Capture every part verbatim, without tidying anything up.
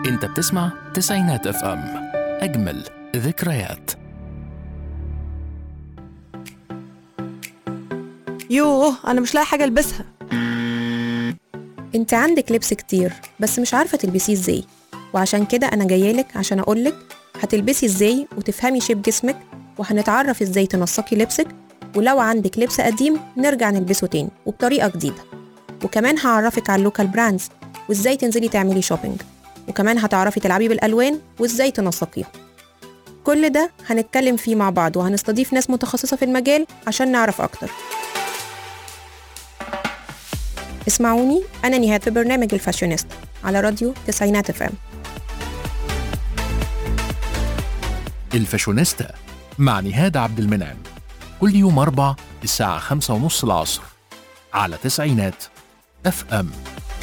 انت بتسمع تسعينات اف ام، اجمل ذكريات. يوه أنا مش لاقي حاجة ألبسها. انت عندك لبس كتير بس مش عارفة تلبسيه ازاي، وعشان كده أنا جايالك عشان أقولك هتلبسي ازاي وتفهمي شيب جسمك، وهنتعرف ازاي تنسقي لبسك، ولو عندك لبس قديم نرجع نلبسه تاني وبطريقة جديدة. وكمان هعرفك على اللوكال براندز وازاي تنزلي تعملي شوبينج، وكمان هتعرفي تلعبي بالألوان وازاي تنسقيها. كل ده هنتكلم فيه مع بعض، وهنستضيف ناس متخصصة في المجال عشان نعرف أكتر. اسمعوني أنا نهاد في برنامج الفاشونيست على راديو تسعينات اف ام. الفاشونيستا مع نهاد عبد المنعم، كل يوم أربع الساعة خمسة ونص العصر على تسعينات اف ام.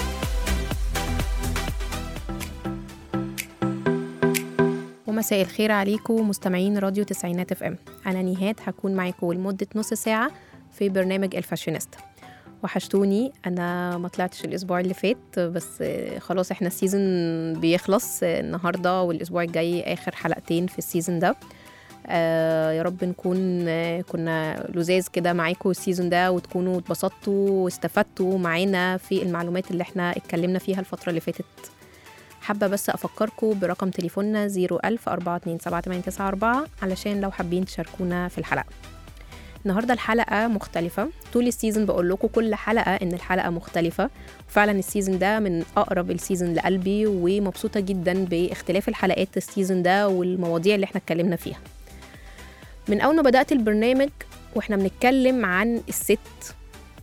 ومساء الخير عليكم مستمعين راديو تسعينات اف ام. أنا نهاد هكون معاكم لمدة نص ساعة في برنامج الفاشونيست. وحشتوني، انا ما طلعتش الاسبوع اللي فات، بس خلاص احنا السيزن بيخلص النهارده، والاسبوع الجاي اخر حلقتين في السيزن ده. آه يا رب نكون كنا لذاذ كده معاكم السيزن ده، وتكونوا اتبسطتوا واستفدتوا معانا في المعلومات اللي احنا اتكلمنا فيها الفتره اللي فاتت. حابه بس افكركم برقم تليفوننا صفر ألف أربعة اتنين سبعة تمانية تسعة أربعة علشان لو حابين تشاركونا في الحلقه. النهاردة الحلقة مختلفة. طول السيزن بقول لكم كل حلقة إن الحلقة مختلفة، وفعلا السيزن ده من أقرب السيزن لقلبي، ومبسوطة جدا باختلاف الحلقات السيزن ده والمواضيع اللي احنا اتكلمنا فيها. من أول ما بدأت البرنامج واحنا بنتكلم عن الست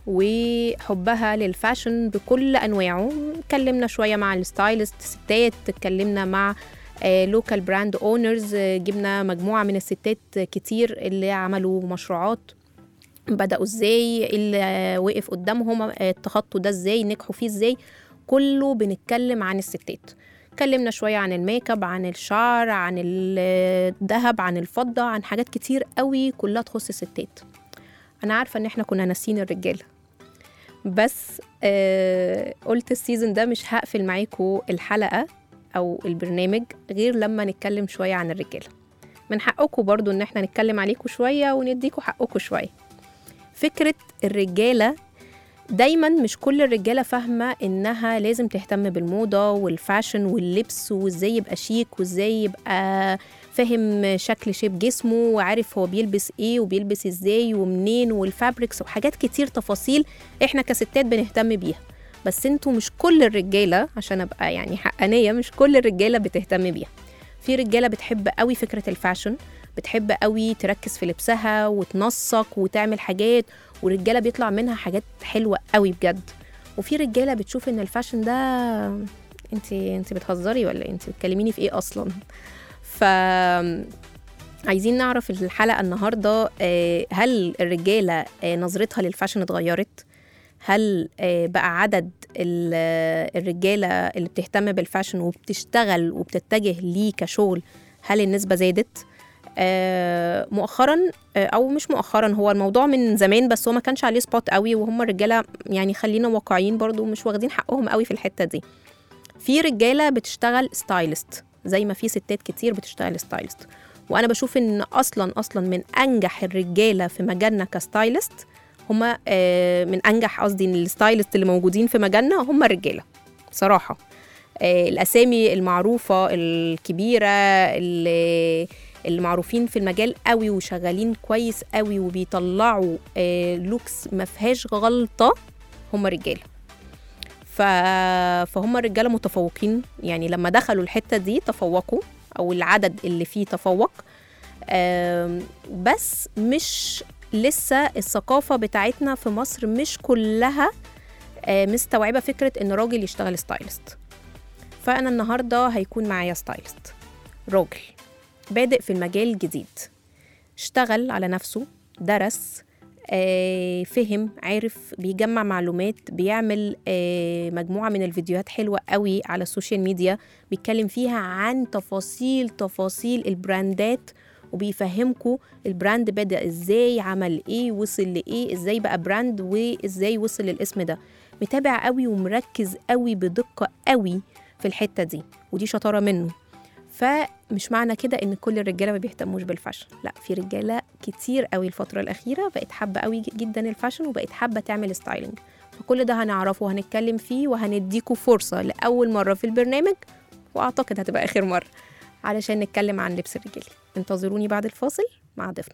وحبها للفاشن بكل أنواعه. اتكلمنا شوية مع الستايلست ستات، اتكلمنا مع لوكال براند اونرز، جبنا مجموعة من الستات كتير اللي عملوا مشروعات بدأوا ازاي، اللي وقف قدامهم التخطوا ده ازاي، نجحوا فيه ازاي. كله بنتكلم عن الستات. اتكلمنا شوية عن الميك اب، عن الشعر، عن الذهب، عن الفضة، عن حاجات كتير قوي كلها تخص الستات. انا عارفة ان احنا كنا ناسين الرجالة، بس آه قلت السيزن ده مش هقفل معاكم الحلقة أو البرنامج غير لما نتكلم شوية عن الرجالة. من حقكم برضو إن احنا نتكلم عليكم شوية ونديكم حقكم شوية. فكرة الرجالة دايما مش كل الرجالة فاهمة إنها لازم تهتم بالموضة والفاشن واللبس، وإزاي يبقى شيك، وإزاي يبقى فاهم شكل شيب جسمه، وعارف هو بيلبس إيه وبيلبس إزاي ومنين، والفابريكس وحاجات كتير تفاصيل إحنا كستات بنهتم بيها. بس انتوا مش كل الرجالة، عشان ابقى يعني حقانية، مش كل الرجالة بتهتم بيها. في رجالة بتحب قوي فكرة الفاشن، بتحب قوي تركز في لبسها وتنسق وتعمل حاجات، ورجالة بيطلع منها حاجات حلوة قوي بجد. وفي رجالة بتشوف ان الفاشن ده انت انت بتهزري ولا انت بتكلميني في ايه اصلا. ف عايزين نعرف الحلقة النهاردة، هل الرجالة نظرتها للفاشن اتغيرت؟ هل بقى عدد الرجالة اللي بتهتم بالفاشن وبتشتغل وبتتجه ليه كشغل، هل النسبة زادت مؤخرا أو مش مؤخرا؟ هو الموضوع من زمان بس هو ما كانش عليه سبوت قوي، وهم الرجالة يعني خلينا واقعيين برضو مش واخدين حقهم قوي في الحتة دي. في رجالة بتشتغل ستايلست زي ما في ستات كتير بتشتغل ستايلست، وأنا بشوف إن أصلا أصلا من أنجح الرجالة في مجالنا كستايلست هما من أنجح قصدي الستايلست اللي موجودين في مجالنا هما الرجالة صراحة. الأسامي المعروفة الكبيرة اللي المعروفين في المجال قوي وشغالين كويس قوي وبيطلعوا لوكس ما فيهاش غلطة هما رجالة. فهم الرجالة متفوقين، يعني لما دخلوا الحتة دي تفوقوا، أو العدد اللي فيه تفوق. بس مش لسه الثقافة بتاعتنا في مصر مش كلها مستوعبة فكرة إن راجل يشتغل ستايلست. فأنا النهاردة هيكون معايا ستايلست راجل بادئ في المجال جديد، اشتغل على نفسه، درس، فهم، عارف، بيجمع معلومات، بيعمل مجموعة من الفيديوهات حلوة قوي على السوشيال ميديا بيتكلم فيها عن تفاصيل تفاصيل البراندات، وبيفهمكوا البراند بدأ ازاي، عمل ايه، وصل لايه، ازاي بقى براند، وازاي وصل للاسم ده. متابع قوي ومركز قوي بدقة قوي في الحتة دي، ودي شطارة منه. فمش معنى كده ان كل الرجاله ما بيهتموش بالفاشن، لا، في رجاله كتير قوي الفتره الاخيره بقت حابه قوي جدا الفاشن وبقت حابه تعمل ستايلينج. فكل ده هنعرفه وهنتكلم فيه وهنديكوا فرصه لاول مره في البرنامج، واعتقد هتبقى اخر مره، علشان نتكلم عن لبس الرجالي. انتظروني بعد الفاصل مع ضيفنا.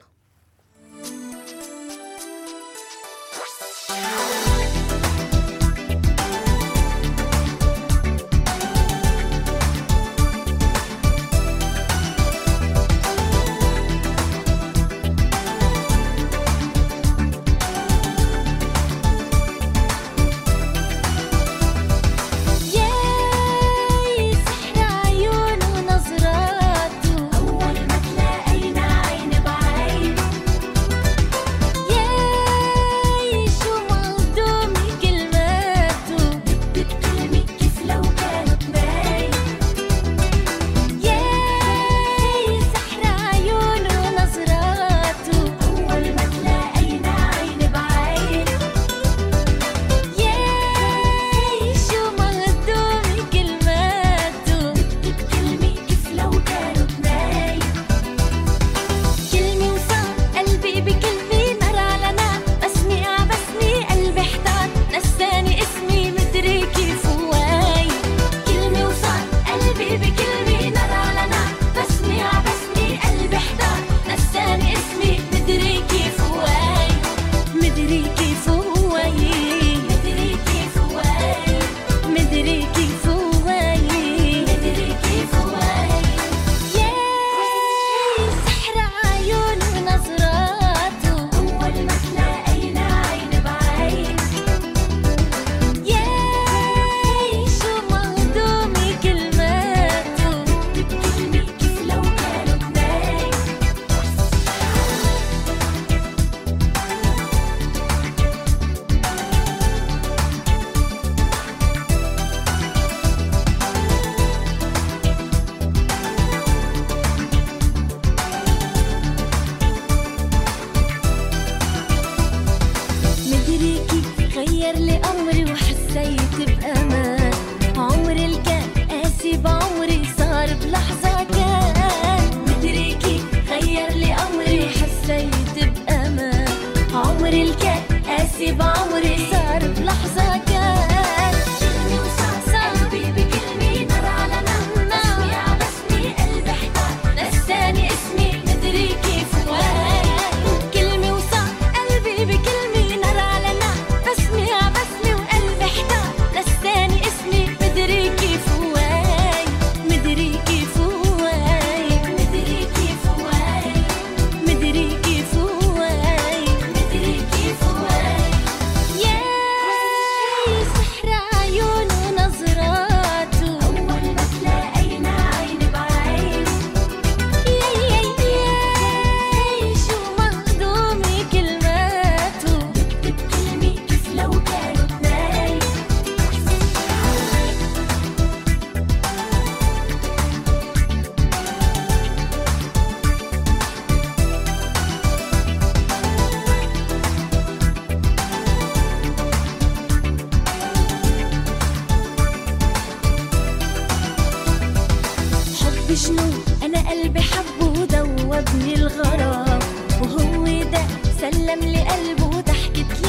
شنو أنا قلبي حبه ودوبني الغرام، وهو ده سلم لي قلبه وضحكت لي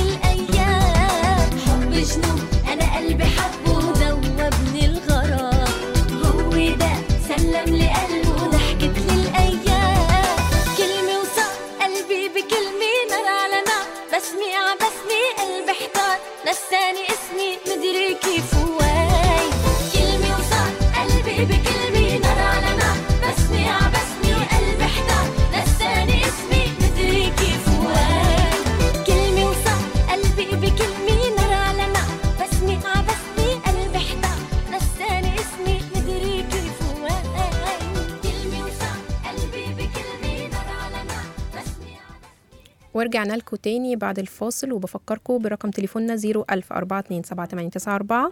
الأيام. حب شنو أنا قلبي حبه ودوبني الغرام، وهو ده سلم لي قلبه وضحكت لي الأيام. كلمة وصار قلبي بكلمة نار على نار، بسمي عبسني قلبي احتار، نساني اسمي مدري كيف واي. كلمة وصار قلبي بكلمة نار على نار، بسمي عبسني قلبي احتار، نساني اسمي مدري كيف واي. كلمة وصار قلبي بكلمة نار على نار، بسمي عبسني قلبي احتار، نساني اسمي مدري كيف واي. كلمة وصار قلبي بكلمة نار على نار، بسمي عبسني. ورجعنا لكم تاني بعد الفاصل، وبفكركم برقم تليفوننا صفر ألف أربعة اتنين سبعة تمانية تسعة أربعة.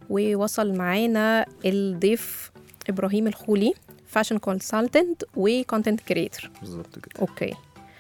ووصل معانا الضيف إبراهيم الخولي، فاشن كونسلتنت وكونتنت كريتور. بالظبط كده. اوكي،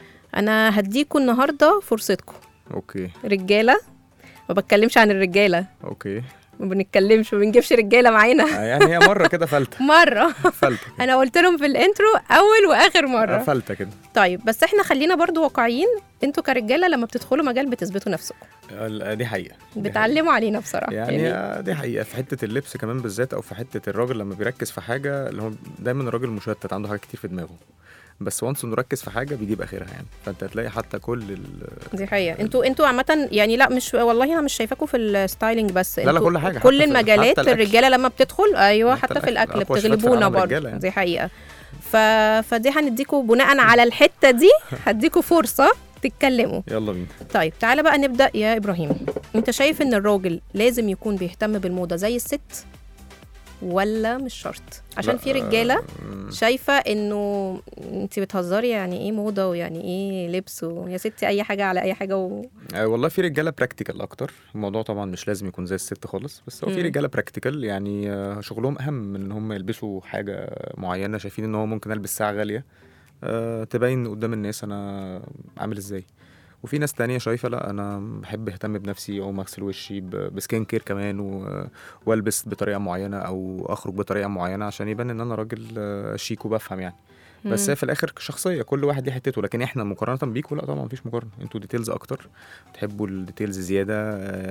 انا هديكم النهارده فرصتكم. اوكي رجاله، ما بتكلمش عن الرجاله، اوكي ما بنتكلمش ما بنجيبش رجاله معانا. يعني هي مره كده فلته مره فلته انا قلت لهم في الانترو اول واخر مره فلته كده. طيب بس احنا خلينا برضو واقعيين، انتوا كرجاله لما بتدخلوا مجال بتثبتوا نفسكم، دي حقيقه بتعلموا علينا بصراحه يعني, يعني دي حقيقه في حته اللبس كمان بالذات، او في حته الراجل لما بيركز في حاجه، اللي هو دايما الراجل مشتت عنده حاجات كتير في دماغه، بس وانس انه ركز في حاجه بيجيب اخرها يعني. فانت هتلاقي حتى كل ال دي حقيقه انتوا انتوا عامه يعني، لا مش والله انا مش شايفاكم في الستايلينج بس، لا لا كل حاجه، كل المجالات الرجاله لما بتدخل ايوه حتى, حتى في الاكل بتغلبونا برضه يعني. دي حقيقه. ف... فدي هنديكم بناء على الحته دي هديكم فرصه تتكلموا. يلا بينا. طيب تعالى بقى نبدا يا ابراهيم، انت شايف ان الراجل لازم يكون بيهتم بالموضه زي الست ولا مش شرط؟ عشان في رجاله شايفه انه انت بتهزري، يعني ايه موضه ويعني ايه لبس ويا ستي اي حاجه على اي حاجه و... آه والله في رجاله براكتيكال اكتر، الموضوع طبعا مش لازم يكون زي الست خالص، بس هو في رجاله براكتيكال يعني آه شغلهم اهم من ان هم يلبسوا حاجه معينه، شايفين ان هو ممكن البس ساعه غاليه آه تبين قدام الناس انا عامل ازاي. وفي ناس تانية شايفة لا أنا بحب أهتم بنفسي أو مغسل وشي بسكين كير كمان و... والبس بطريقة معينة أو أخرج بطريقة معينة عشان يبان إن أنا راجل شيك وبفهم يعني. بس هي في الاخر شخصيه، كل واحد ليه حتته، لكن احنا مقارنه بيكوا لا طبعا مفيش مقارنه، انتوا ديتيلز اكتر، بتحبوا الديتيلز زياده.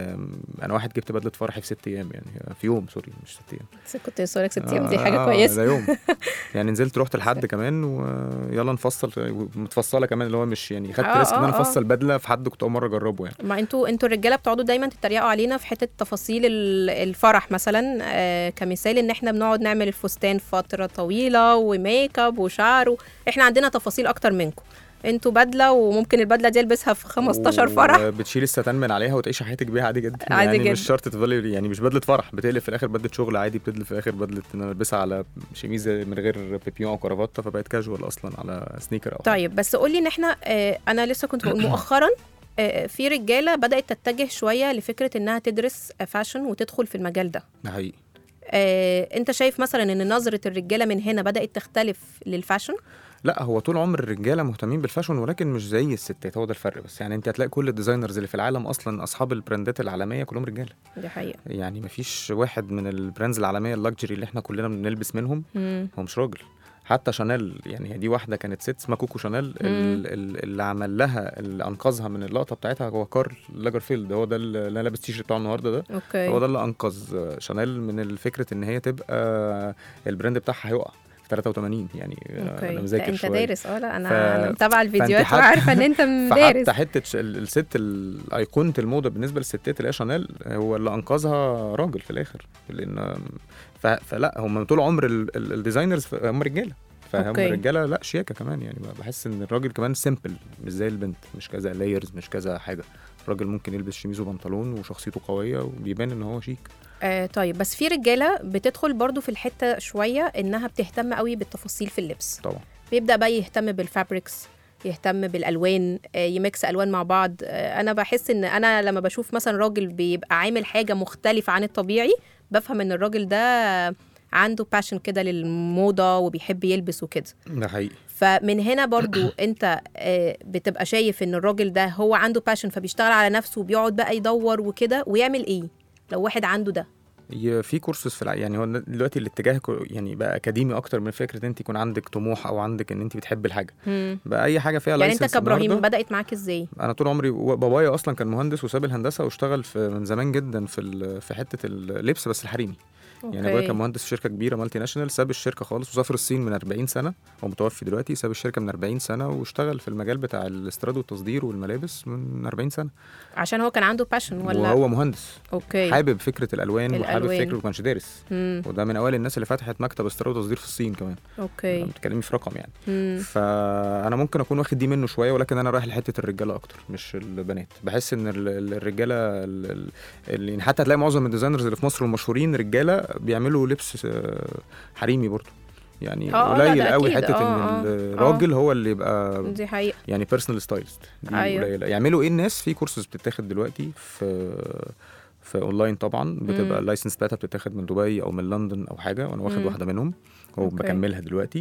انا واحد جبت بدله فرحي في ست ايام يعني، في يوم سوري مش ست ايام، كنت بسولك ست ايام دي حاجه آه كويسه ده يوم يعني نزلت رحت لحد كمان ويلا نفصل متفصله كمان، اللي هو مش يعني خدت آه ريسك ان آه انا افصل بدله في حد كنت اول مره اجربه يعني. ما انتوا انتوا الرجاله بتقعدوا دايما تتريقوا علينا في حته تفاصيل الفرح مثلا، آه كمثال ان احنا بنقعد نعمل الفستان فتره طويله وميك اب وشعر، احنا عندنا تفاصيل اكتر منكم. انتوا بدله وممكن البدله دي البسها في خمستاشر فرح، بتشيل الستان من عليها وتعيش حياتك بيها عادي جدا عادي يعني جدا. مش شرط تفضلي يعني مش بدله فرح، بتقلب في الاخر بدله شغل عادي، بتقلب في الاخر بدله ان انا البسها على شميزه من غير بيبيون او كرافته فبقت كاجوال اصلا على سنيكر او طيب حاجة. بس قولي ان احنا اه انا لسه كنت بقول مؤخرا اه في رجاله بدات تتجه شويه لفكره انها تدرس فاشن وتدخل في المجال ده. ده حقيقي. اه انت شايف مثلا ان نظره الرجاله من هنا بدات تختلف للفاشن؟ لا هو طول عمر الرجاله مهتمين بالفاشن ولكن مش زي الستات، هو ده الفرق بس. يعني انت هتلاقي كل الديزاينرز اللي في العالم اصلا اصحاب البراندات العالميه كلهم رجاله، دي حقيقه. يعني مفيش واحد من البراندز العالميه اللكجري اللي احنا كلنا بنلبس منهم مم. هو مش راجل. حتى شانيل يعني دي واحده كانت ست اسمها كوكو شانيل، اللي عمل لها اللي انقذها من اللقطه بتاعتها هو كارل لاجرفيلد، هو ده اللي انا لابس تيشيرت بتاعه النهارده ده. أوكي. هو ده اللي انقذ شانيل من الفكره ان هي تبقى البراند بتاعها هيقع ثلاثة وثمانين يعني. أوكي. انا مذاكر انت شويه دارس اه لا انا ف... انا متابعه الفيديوهات وعارفه ان انت دارس. فحتى حته الست الايقونه الموضه بالنسبه للستات اللي هي شانيل هو اللي انقذها راجل في الاخر، لان ف... فلا هم طول عمر الديزاينرز هم رجاله، فهم الرجاله لا شياكه كمان يعني. بحس ان الراجل كمان سيمبل مش زي البنت، مش كذا لايرز مش كذا حاجه. الراجل ممكن يلبس شميز وبنطلون وشخصيته قويه وبيبان ان هو شيك. آه طيب بس في رجاله بتدخل برضو في الحته شويه انها بتهتم قوي بالتفاصيل في اللبس طبعا، بيبدا بقى يهتم بالفابريكس، يهتم بالالوان، آه يميكس الوان مع بعض. آه انا بحس ان انا لما بشوف مثلا راجل بيبقى عامل حاجه مختلفه عن الطبيعي بفهم ان الراجل ده عنده باشن كده للموضه وبيحب يلبس وكده. ده حقيقي. فمن هنا برضو انت آه بتبقى شايف ان الراجل ده هو عنده باشن فبيشتغل على نفسه وبيقعد بقى يدور وكده ويعمل ايه لو واحد عنده ده؟ في كورسز في الع... يعني هو دلوقتي الاتجاه يعني بقى اكاديمي اكتر من فكره ان انت يكون عندك طموح او عندك ان انت بتحب الحاجه. مم. بقى اي حاجه فيها يعني انت كابراهيم بدات معاك ازاي؟ انا طول عمري بابايا اصلا كان مهندس وساب الهندسه واشتغل في من زمان جدا في في حته اللبس بس الحريمي. أوكي. يعني ابويا كان مهندس في شركه كبيره مالتي ناشونال، ساب الشركه خالص وسافر الصين من أربعين سنه، هو متوفي دلوقتي، ساب الشركه من أربعين سنه واشتغل في المجال بتاع الاستيراد والتصدير والملابس من أربعين سنه عشان هو كان عنده باشن ولا وهو مهندس. اوكي. حابب فكره الالوان, الألوان. وحابب فكره وما كانش دارس. مم. وده من اوائل الناس اللي فتحت مكتب استيراد وتصدير في الصين كمان. اوكي. بتتكلمي في رقم يعني. مم. فانا ممكن اكون واخد دي منه شويه ولكن انا رايح لحته الرجاله اكتر مش البنات. بحس ان الرجاله اللي حتى هتلاقي معظم الديزاينرز اللي في مصر المشهورين رجاله بيعملوا لبس حريمي برضو يعني. قليل قوي حته آه ان الراجل آه. هو اللي يبقى دي حقيقة. يعني بيرسونال ستايلست دي أيوة. قليله. يعملوا ايه الناس؟ في كورسز بتتاخد دلوقتي في في اونلاين طبعا، بتبقى اللايسنس بتاعتها بتتاخد من دبي او من لندن او حاجه، وانا واخد مم. واحده منهم وبكملها دلوقتي.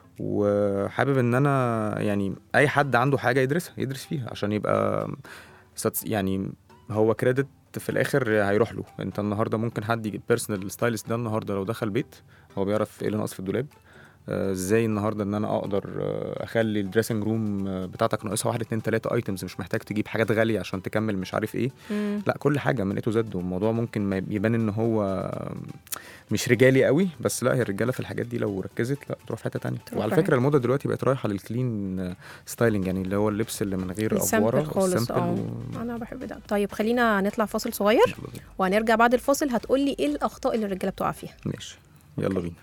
وحابب ان انا يعني اي حد عنده حاجه يدرسها يدرس فيها عشان يبقى يعني هو كريدت في الاخر هيروح له. انت النهارده ممكن حد يجيب بيرسونال ستايلست ده النهارده لو دخل بيت هو بيعرف ايه اللي ناقص في الدولاب، ازاي uh, النهارده ان انا اقدر uh, اخلي الدريسنج روم uh, بتاعتك ناقصها واحد اتنين تلاته ايتمز، مش محتاج تجيب حاجات غاليه عشان تكمل مش عارف ايه. مم. لا كل حاجه من اي تو زد. والموضوع ممكن ما يبان ان هو مش رجالي قوي، بس لا هي الرجاله في الحاجات دي لو ركزت لا تروح في حته تانية. وعلى فكره الموضه دلوقتي بقت رايحه للكلين ستايلينج، يعني اللي هو اللبس اللي من غير افوره خالص. اه و... انا بحب ده. طيب خلينا نطلع فاصل صغير وهنرجع بعد الفاصل هتقولي ايه الاخطاء اللي الرجاله بتقع فيها. ماشي يلا بينا.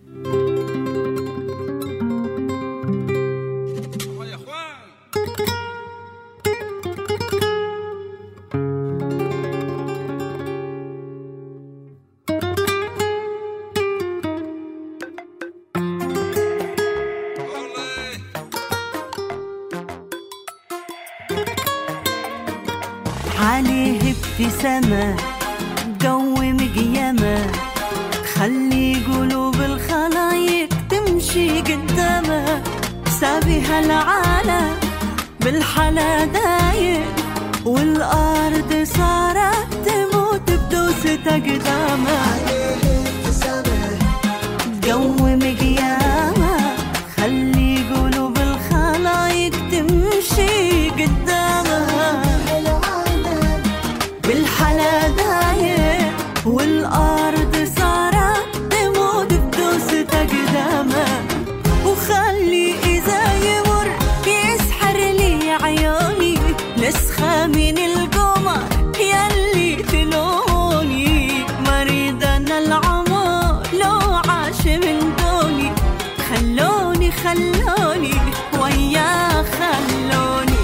عليه ابتسامة قوم قيامة خلي قلوب الخلايق تمشي قدامه، سابها العالم بالحلا داير والأرض صارت تموت بدوسة قدامه. عليه ابتسامة قوم قيامة خلي قلوب الخلايق تمشي قدامه، بالحلا داير والأرض صارت تموت بدوسة قدامه. وخلي إذا يمر يسحر لي عيوني نسخة من القمر يلي تلوني، مريض أنا العمر لو عاش من دوني، خلوني خلوني وياه خلوني.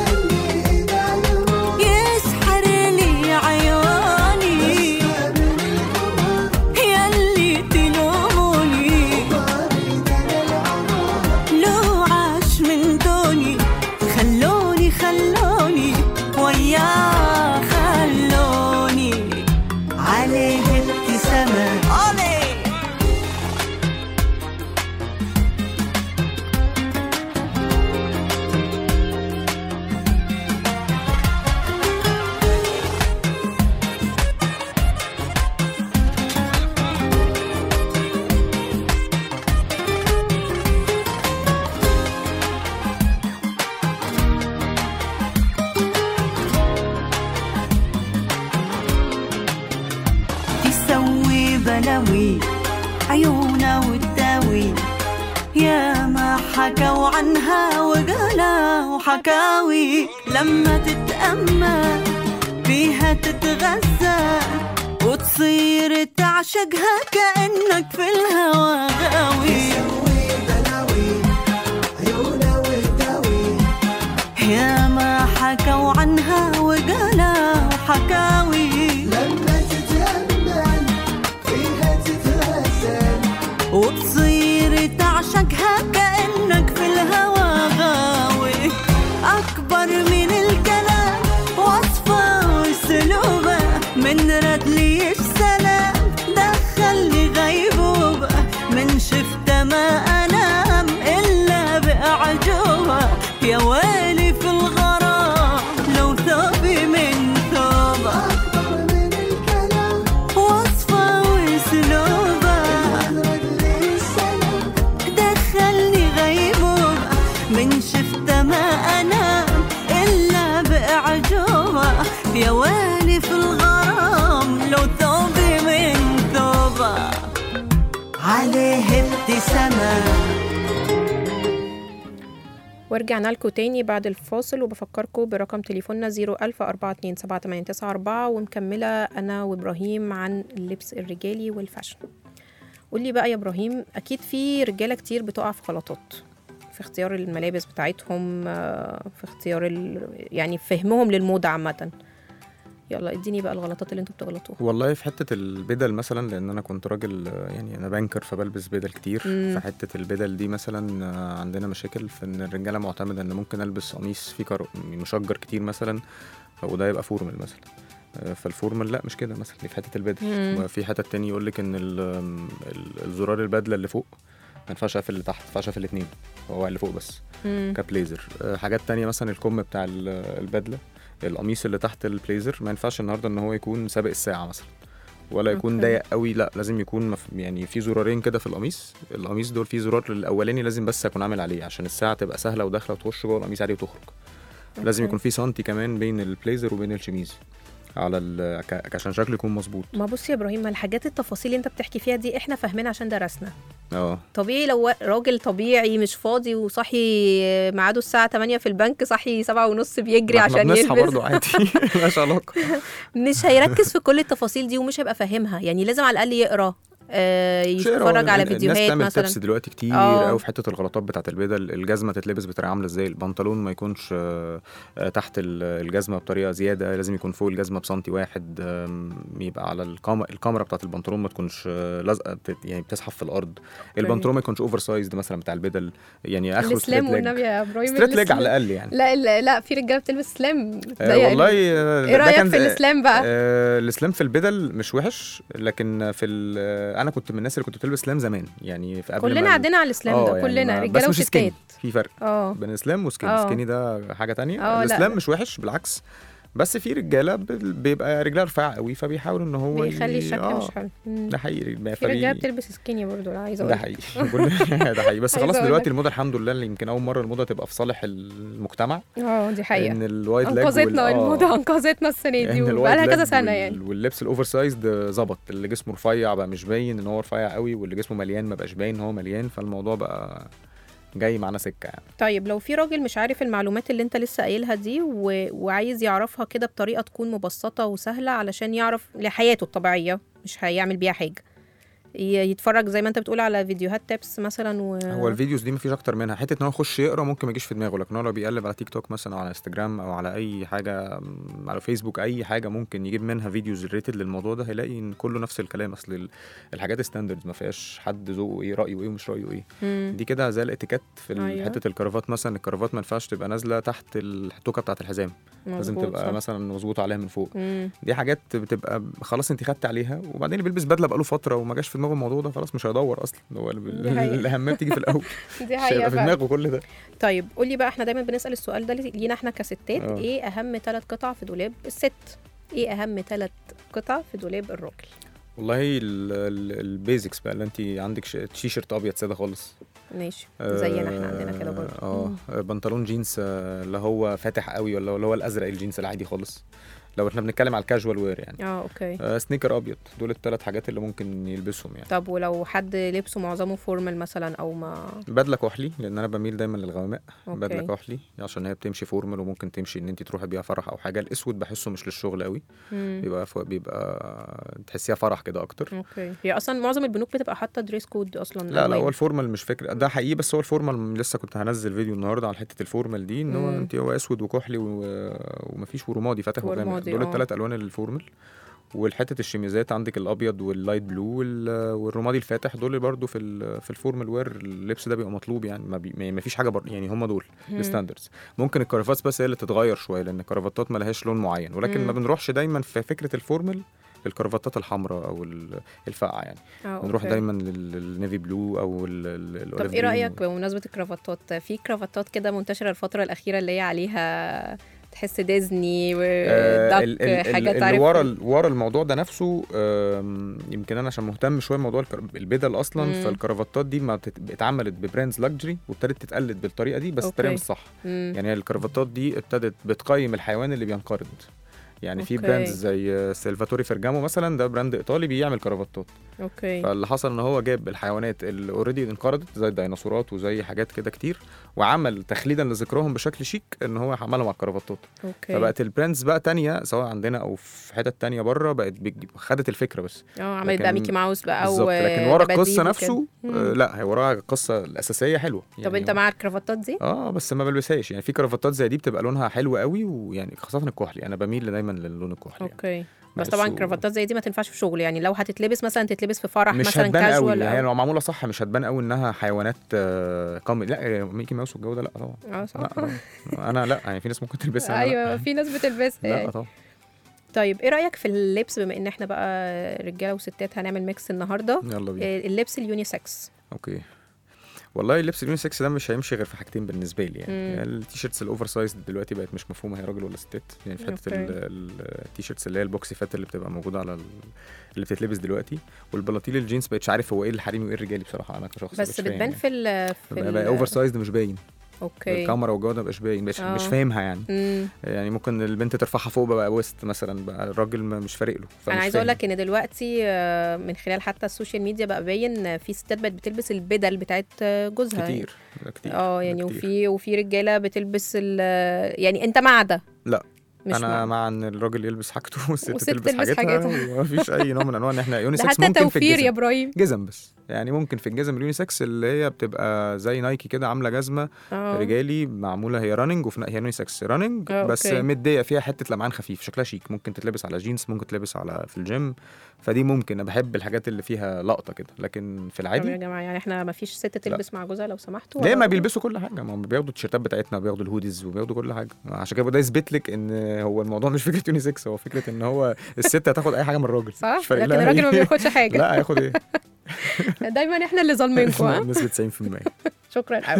عيونا والداوي يا ما حكوا عنها وقالوا حكاوي، لما تتأمل فيها تتغذى وتصير تعشقها كأنك في الهوى غاوي. عيونا والداوي يا ما حكوا عنها وقالوا حكاوي، لما تتأمل فيها تتغزل وتصير تعشقها كأنك في الهوى غاوي. أكبر من الكلام وصفة وسلوبة من رد ليش سلام دخلني غيبوبة، من شفت ما أنام إلا بأعجوبة، يا ويلي في الغرام لو ثوبي من ثوبة. أكبر من الكلام وصفة وسلوبة دخلني غيبوبة، من شفت ما أنام إلا بأعجوبة، يا ويلي في الغرام لو ثوبي من ثوبة. عليه ابتسامة. ورجعنا لكم تاني بعد الفاصل وبفكركم برقم تليفوننا صفر ألف أربعة اتنين سبعة تمانية تسعة أربعة ومكملة أنا وإبراهيم عن اللبس الرجالي والفاشن. قولي بقى يا إبراهيم، أكيد في رجالة كتير بتقع في غلطات في اختيار الملابس بتاعتهم، في اختيار يعني فهمهم للموضة عامة. يلا اديني بقى الغلطات اللي انتوا بتغلطوها. والله في حته البدل مثلا، لان انا كنت راجل يعني انا بانكر فبلبس بدل كتير. في حته البدل دي مثلا عندنا مشاكل في ان الرجاله معتمده ان ممكن البس قميص فيه مشجر كتير مثلا وده يبقى فورمال مثلا، فالفورمال لا مش كده مثلا في حته البدل. وفي حته تاني يقول لك ان الزرار البدله اللي فوق ما ينفعش اقفل اللي تحت، ما ينفعش اقفل الاثنين، هو اللي فوق بس كبليزر. حاجات تانية مثلا الكم بتاع البدله القميص اللي تحت البليزر ما ينفعش النهارده ان هو يكون سابق الساعه مثلا، ولا يكون أوكي. ضيق قوي، لا لازم يكون مف... يعني في زرارين كده في القميص. القميص دول فيه زرار الاولاني لازم بس اكون عامل عليه عشان الساعه تبقى سهله وداخله وتخش جوه القميص عادي وتخرج. لازم أوكي. يكون في سنتي كمان بين البليزر وبين الشميز على ال... ك- عشان شكله يكون مظبوط. ما بص يا ابراهيم، ما الحاجات التفاصيل اللي انت بتحكي فيها دي احنا فاهمين عشان درسنا. اه طبيعي لو راجل طبيعي مش فاضي وصحي ميعاده الساعة تمانية في البنك، صحي سبعة ونص بيجري ما احنا عشان بنصحى يلبس، برضه عادي مالهاش علاقه. مش هيركز في كل التفاصيل دي ومش هيبقى فاهمها. يعني لازم على الأقل يقرأ، آه شيء يتفرج هو على ال- فيديوهات الناس تعمل مثلا. تبس دلوقتي كتير آه. قوي في حته الغلطات بتاعه البدل. الجزمه تتلبس بطريقه عامله ازاي، البنطلون ما يكونش آه، آه، تحت ال- الجزمه بطريقه زياده، لازم يكون فوق الجزمه بسنتي واحد. آم، يبقى على الكام- الكاميرا بتاعه البنطلون ما تكونش آه، لازقه بت- يعني بتزحف في الارض. البنطلون ما يكونش اوفر سايزد مثلا بتاع البدل، يعني اخره الإسلام ستريت والنبي ليج. يا إبراهيم، ستريت ليج الإسلام. على الاقل يعني. لا لا, لا في رجالة بتلبس سلام آه ضيق. والله ايه آه، ده- ده رأيك كان- في الإسلام بقى؟ آه الاسلام في البدل مش وحش، لكن في ال- آه، انا كنت من الناس اللي كنت بتلبس اسلام زمان، يعني في قبل كلنا ما ال- عدينا على الإسلام آه، ده، يعني كلنا ما- رجالة بس مش سكيني، وستات. في فرق اه بين اسلام وسكيني. آه. سكيني ده حاجه تانية. آه، لا، الاسلام لا. مش وحش بالعكس، بس في رجاله ب- بيبقى رجلها رفيعه قوي فبيحاول ان هو بيخلي ي- الشكل آه، مش حلو. مم. ده حقيقي. ما في رجاله فلي- بتلبس سكيني برضو، لا عايزه ده اقول. حقيقي كل- ده حقيقي. بس عايزة خلاص أقول دلوقتي لك. الموضه الحمد لله اللي يمكن اول مره الموضه تبقى في صالح المجتمع، اه دي حقيقه. ان الوايد لاج انقذتنا الموضه، انقذتنا السنه دي ان الوايد وبقالها كذا لاج سنه وال- يعني. واللبس الاوفر سايزد ظبط، اللي جسمه رفيع بقى مش باين ان هو رفيع قوي، واللي جسمه مليان ما بقاش باين ان هو مليان، فالموضوع بقى جاي معانا سكه يعني. طيب لو في راجل مش عارف المعلومات اللي انت لسه قايلها دي و... وعايز يعرفها كده بطريقه تكون مبسطه وسهله علشان يعرف لحياته الطبيعيه، مش هيعمل بيها حاجه، ي- يتفرج زي ما انت بتقول على فيديوهات تابس مثلا و... هو الفيديوز دي مفيش اكتر منها، حته ان هو يخش يقرا ممكن ما يجيش في دماغه، لكن هو لو بيقلب على تيك توك مثلا او على انستجرام او على اي حاجه م، على فيسبوك، اي حاجه ممكن يجيب منها فيديوز ريتد للموضوع ده، هيلاقي ان كله نفس الكلام. اصل ال- الحاجات ستاندردز، ما فيهاش حد ذوقه ايه، رايه ايه ومش رايه ايه. مم. دي كده زي الاتيكيت في ال- أيوة. حته الكرافات مثلا. الكرافات ما ينفعش تبقى نازله تحت التوكه بتاعه الحزام، لازم مظبوط، تبقى صح. مثلا مظبوطه عليها من فوق. مم. دي حاجات بتبقى خلاص انت خدت عليها، وبعدين اللي بيلبس بدله بقاله فتره وما جاش في دماغه الموضوع ده خلاص مش هيدور اصلا، هو دي حقيقة. الاهميه بتيجي في الاول، دي مش حقيقه هيبقى في فعلا. دماغه كل ده. طيب قولي بقى، احنا دايما بنسال السؤال ده لينا احنا كستات، آه. ايه اهم ثلاث قطع في دولاب الست؟ ايه اهم ثلاث قطع في دولاب الراجل؟ والله البيزكس بقى، اللي انت عندك ش- تيشيرت ابيض ساده خالص، ماشي، زينا احنا عندنا كده برضه. اه آه، بنطلون جينز آه، اللي هو فاتح قوي، ولا اللي هو الازرق الجينز العادي خالص لو احنا بنتكلم على الكاجوال وير يعني. اه اوكي. آه، سنيكر ابيض، دول الثلاث حاجات اللي ممكن يلبسهم يعني. طب ولو حد لبسه معظمه فورمال مثلا او ما بدله كحلي، لان انا بميل دايما للغوامق. أوكي. بدله كحلي عشان هي بتمشي فورمال وممكن تمشي ان انت تروحي بيها فرح او حاجه. الاسود بحسه مش للشغل قوي، مم. بيبقى ف... بيبقى تحسيها فرح كده اكتر. اوكي. هي اصلا معظم البنوك بتبقى حاطه دريس كود اصلا. لا لا ألوان. هو الفورمال مش فكره ده حقيقي، بس هو الفورمال لسه كنت هنزل فيديو النهارده على حته الفورمال دي، ان هو مم. انت هو اسود وكحلي و... ومفيش ورمادي فاتح وغامق، ورمادي، دول آه. الثلاث الوان الفورمال. والحته الشميزات عندك الابيض واللايت بلو وال... والرمادي الفاتح، دول برضو في ال... في الفورمال وير اللبس ده بيبقى مطلوب يعني، ما, بي... ما فيش حاجه بر... يعني هم دول مم. الستاندردز. ممكن الكرافتات بس هي اللي تتغير شويه، لان الكرافتات ما لهاش لون معين، ولكن مم. ما بنروحش دايما في فكره الفورمال الكرافتات الحمراء او ال- الفاقعه يعني. آه، بنروح أوكي. دايما لل- للنيفي بلو او ال- ال- طب الأوليف ايه جرين. رايك بمناسبه الكرافتات؟ في كرافتات كده منتشره الفتره الاخيره اللي هي عليها تحس ديزني آه، ودك ال- ال- حاجات اللي عارف. ورا ال- ورا الموضوع ده نفسه، آم، يمكن انا عشان مهتم شويه بموضوع الكر- البدل اصلا، مم. فالكرافتات دي ما بتت- اتعملت ببراندز لاكجري وابتدت تتقلد بالطريقه دي، بس أوكي. الطريقه مش صح. مم. يعني الكرافتات دي ابتدت بتقيم الحيوان اللي بينقرض. يعني في أوكي. براندز زي سيلفاتوري فيرجامو مثلا، ده براند ايطالي بيعمل كرافتات. اوكي. فاللي حصل ان هو جاب الحيوانات اللي اوريدي انقرضت زي الديناصورات وزي حاجات كده كتير، وعمل تخليدا لذكرهم بشكل شيك ان هو عملهم على الكرافتات. اوكي. فبقت البراندز بقى تانية سواء عندنا او في حتت تانية بره بقت بتجيب- خدت الفكره بس. اه عملت بقى لكن- ميكي ماوس بقى بالظبط، و لكن ورا دباديب القصه وكده. نفسه مم. آه لا هي وراها القصه الاساسيه حلوه يعني. طب انت مع الكرافتات دي؟ اه بس ما بلبسهاش يعني. في كرافتات زي دي بتبقى لونها حلو قوي، ويعني خاصه الكحلي انا بميل دايما للون الكحلي يعني. اوكي. بس طبعا بحسه- كرافتات زي دي ما تنفعش في شغل، يعني لو هتتلبس مثلا تتلبس في فرح مش مثلا هتبان قوي كاجوال يعني، أو... لو معموله صح مش هتبان قوي انها حيوانات آه، قومي. لا ميكي ماوس والجو ده لا طبعا. اه صح. لا طبعا. انا لا يعني في ناس ممكن تلبسها، أنا لا. ايوه في ناس بتلبسها لا يعني. طبعا. طيب ايه رايك في اللبس، بما ان احنا بقى رجاله وستات هنعمل ميكس النهارده؟ يلا بينا. آه، اللبس اليونيسكس. اوكي. والله اللبس اليونيسكس ده مش هيمشي غير في حاجتين بالنسبه لي يعني, مم. يعني التيشيرتس الاوفر سايز دلوقتي بقت مش مفهومه هي راجل ولا ستات يعني في حته أوكي. ال- التيشيرتس اللي هي البوكسي فات اللي بتبقى موجوده على ال- اللي بتتلبس دلوقتي والبلاطيل الجينز بقتش عارف هو ايه الحريمي وايه الرجالي بصراحه انا كشخص بس مش فاهم بتبان يعني. في ال في بقى, ال- بقى اوفر سايز ده مش باين اوكي. الكاميرا والجوده مبقاش باين مش, آه. مش فاهمها يعني مم. يعني ممكن البنت ترفعها فوق بقى وسط مثلا بقى الراجل ما- مش فارق له انا عايزه اقول لك ان دلوقتي آه، من خلال حتى السوشيال ميديا بقى باين في ستات بقت بتلبس البدل بتاعت آه، جوزها كتير ده كتير اه ده يعني كتير. وفي وفي رجاله بتلبس ال يعني انت مع ده؟ لا. مش انا مع, مع ان الراجل يلبس حاجته والست والست تلبس تلبس حاجتها حاجتها. ومفيش اي نوع من انواع ان احنا ده يونيسكس حتى ممكن في توفير يا الجزم ابراهيم. جزم بس يعني ممكن في الجزم اليونيسكس اللي هي بتبقى زي نايكي كده عامله جزمه اه رجالي معموله هي راننج وفي هي يونيسكس راننج آه، بس أوكي. مديه فيها حته لمعان خفيف شكلها شيك ممكن تتلبس على جينز ممكن تتلبس على في الجيم فدي ممكن انا بحب الحاجات اللي فيها لقطه كده لكن في طب يا العادي جماعه يعني احنا ما فيش ست تلبس مع جوزها لو سمحتوا ليه ولا- ما بيلبسوا كل حاجه ما هم بياخدوا التيشيرتات بتاعتنا وبياخدوا الهوديز وبياخدوا كل حاجه عشان كده ده يثبت لك ان هو الموضوع مش فكره يونيسكس هو فكره ان هو الست هتاخد اي حاجه من الراجل صح مش فارق لكن لها الراجل ما إيه. بياخدش حاجه. لا هياخد ايه دايما احنا اللي ظالمينكم ها. نسبه تسعين في المية شكرا قوي.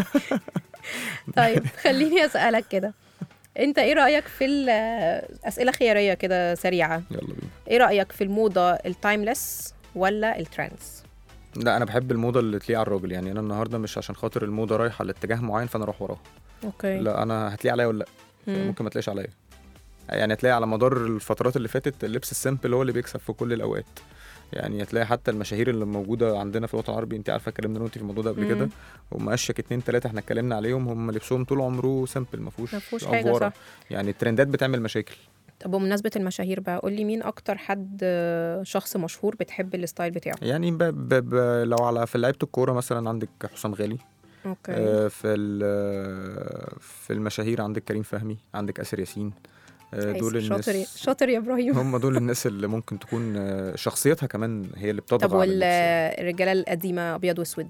طيب خليني اسالك كده انت ايه رايك في الاسئله خياريه كده سريعه يلا بينا ايه رايك في الموضه التايمليس ولا الترندز؟ لا انا بحب الموضه اللي تليق على الراجل يعني انا النهارده مش عشان خاطر الموضه رايحه لاتجاه معين فانا اروح وراها اوكي. لا انا هتلاقي عليا ولا لا مم. ممكن ما تلاقيش عليا يعني هتلاقي على مدار الفترات اللي فاتت اللبس السيمبل هو اللي بيكسب في كل الاوقات يعني هتلاقي حتى المشاهير اللي موجوده عندنا في الوطن العربي انت عارفه اتكلمنا انا وانت في الموضوع ده قبل مم. كده هم اشيك اتنين تلاته احنا اتكلمنا عليهم هم لبسهم طول عمره سيمبل ما فيهوش ما فيهوش حاجة، أفوارة. صح. يعني الترندات بتعمل مشاكل طب بمناسبه المشاهير بقى قول لي مين اكتر حد آه، شخص مشهور بتحب الستايل بتاعه؟ يعني ب ب ب لو على في لعيبه الكوره مثلا عندك حسام غالي اوكي. آه في ال- في المشاهير عندك كريم فهمي عندك آسر ياسين آه دول كويس. شاطر يا- الناس شاطر يا ابراهيم. هم دول الناس اللي ممكن تكون آه، شخصيتها كمان هي اللي بتضغط طب على اللبس يعني. والرجاله القديمه ابيض واسود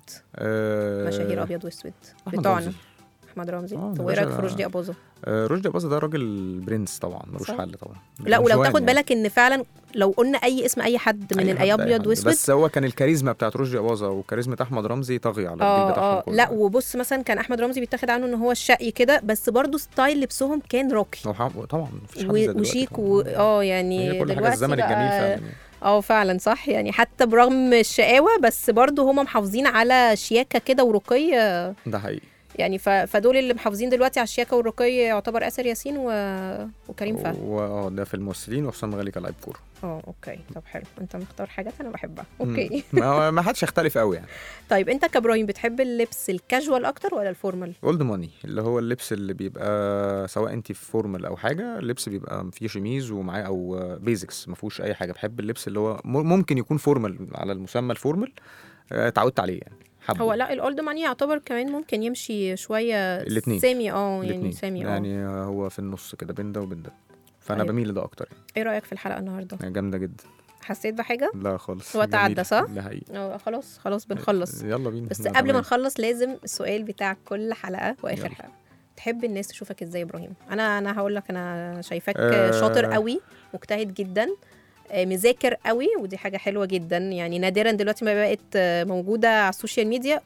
آه، مشاهير ابيض واسود أحمد بتوعنا رمزي. احمد رمزي. آه، طب ده وايه رايك في باشا- رشدي اباظه؟ آه، رشدي أباظة ده راجل برنس طبعا ملوش صح. حل طبعا لا ولو جوان تاخد يعني. بالك ان فعلا لو قلنا اي اسم اي حد من أي حد، أي الابيض حد. واسود بس هو كان الكاريزما بتاعت رشدي أباظة وكاريزما احمد رمزي طاغيه على الجيل اه بتاعهم اه كله. لا وبص مثلا كان احمد رمزي بيتاخد عنه ان هو الشقي كده بس برضو ستايل لبسهم كان روكي هو حق- طبعا مفيش حد و- زي دلوقتي وشيك طبعاً. و... اه يعني هي كل حاجه دلوقتي الزمن بقى- الجميل فعلا يعني. اه فعلا صح يعني حتى برغم الشقاوه بس برضو هم محافظين على شياكه كده ورقي ده حقيقي يعني ف... فدول اللي محافظين دلوقتي على الشياكه والرقي يعتبر آسر ياسين و... وكريم فهمي. واه ده في الممثلين وحسام غالي كلاعب كوره اه اوكي طب حلو انت مختار حاجات انا بحبها مم. اوكي. ما هو ما حدش يختلف قوي يعني طيب انت كابراهيم بتحب اللبس الكاجوال اكتر ولا الفورمال؟ اولد ماني اللي هو اللبس اللي بيبقى سواء انت في فورمال او حاجه اللبس بيبقى فيه شميز ومعاه او بيزكس ما فيهوش اي حاجه بحب اللبس اللي هو م- ممكن يكون فورمال على المسمى الفورمال آه، اتعودت عليه يعني حبه هو لا الاولد ماني يعتبر كمان ممكن يمشي شويه الاتنين. سامي اه يعني الاتنين. سامي اه يعني هو في النص كده بين ده وبين ده فانا طيب. بميل لده اكتر يعني ايه رايك في الحلقه النهارده؟ يعني جامده جدا حسيت بحاجه؟ لا خالص هو تعدى، جميلة. صح؟ ده حقيقي اه خلاص خلاص بنخلص يلا بينا بس لا، قبل ما تمام. نخلص لازم السؤال بتاع كل حلقه واخر يلا. حلقه تحب الناس تشوفك ازاي يا ابراهيم؟ انا انا هقول لك انا شايفاك آه. شاطر قوي مجتهد جدا آه، مذاكر قوي ودي حاجه حلوه جدا يعني نادرا دلوقتي ما بقت آه، موجوده على السوشيال ميديا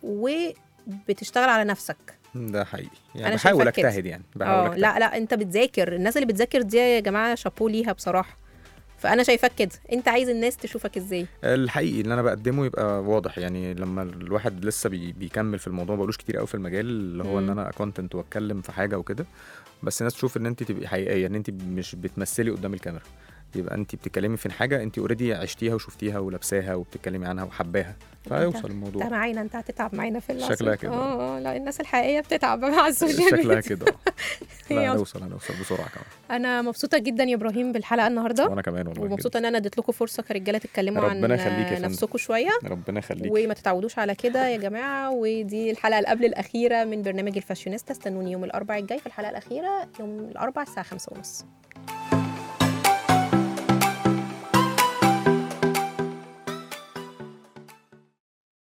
وبتشتغل على نفسك. ده حقيقي يعني أنا بحاول شايفاك كده. اجتهد يعني بحاول اه اجتهد لا لا انت بتذاكر الناس اللي بتذاكر دي يا جماعه شابو ليها بصراحه فانا شايفاك كده انت عايز الناس تشوفك ازاي؟ الحقيقي اللي انا بقدمه يبقى واضح يعني لما الواحد لسه بي بيكمل في الموضوع بقولوش كتير قوي في المجال اللي هو مم. ان انا كونتنت واتكلم في حاجه وكده بس الناس تشوف ان انت تبقي حقيقيه ان انت مش بتمثلي قدام الكاميرا يبقى انت بتتكلمي في حاجه انت اوريدي عشتيها وشفتيها ولابساها وبتتكلمي عنها وحباها فهيوصل الموضوع انت معانا انت هتتعب معانا في العصر. شكلها كده. اه اه لا الناس الحقيقيه بتتعب مع السوشيال شكلها ميديا. كده لا يلا. هنوصل هنوصل بسرعه كمان انا مبسوطه جدا يا ابراهيم بالحلقه النهارده وانا كمان والله ومبسوطه ان انا اديت لكم فرصه كرجاله تتكلموا عن ربنا يخليك يا فندم. نفسكم شويه جدا. ربنا يخليك وما تتعودوش على كده يا جماعه ودي الحلقه اللي قبل الاخيره من برنامج الفاشيونيستا استنوني يوم الاربعاء الجاي في الحلقه الاخيره يوم الاربعاء الساعه خمسة ونص.